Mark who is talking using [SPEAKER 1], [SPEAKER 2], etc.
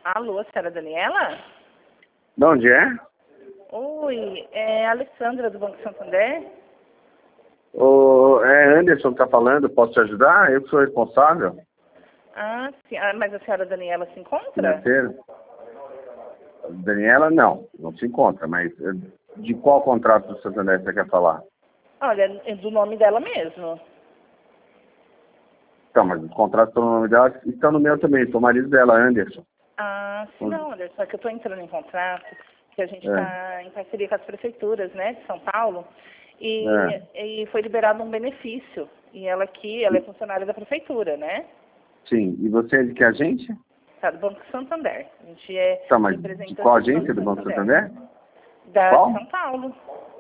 [SPEAKER 1] Alô, senhora Daniela?
[SPEAKER 2] De onde é?
[SPEAKER 1] Oi, é a Alessandra do Banco Santander.
[SPEAKER 2] É Anderson que está falando, posso te ajudar? Eu que sou responsável
[SPEAKER 1] Ah, sim. Ah, mas a senhora Daniela se encontra?
[SPEAKER 2] financeiro. Daniela, não se encontra, mas de qual contrato do Santander você quer falar?
[SPEAKER 1] Olha, é do nome dela mesmo.
[SPEAKER 2] Então, mas os contratos estão no nome dela estão no meu também, sou marido dela, Anderson.
[SPEAKER 1] Ah, sim, não, olha, só que eu estou entrando em contrato, que a gente está em parceria com as prefeituras, né, de São Paulo, e foi liberado um benefício. E ela aqui, ela é funcionária da prefeitura, né?
[SPEAKER 2] Sim, e você é de que agência?
[SPEAKER 1] Tá, do Banco Santander. A gente é
[SPEAKER 2] Tá, mas de
[SPEAKER 1] representante
[SPEAKER 2] qual
[SPEAKER 1] do
[SPEAKER 2] agência
[SPEAKER 1] Banco
[SPEAKER 2] do Banco
[SPEAKER 1] Santander.
[SPEAKER 2] Santander?
[SPEAKER 1] Da
[SPEAKER 2] Qual?
[SPEAKER 1] São Paulo.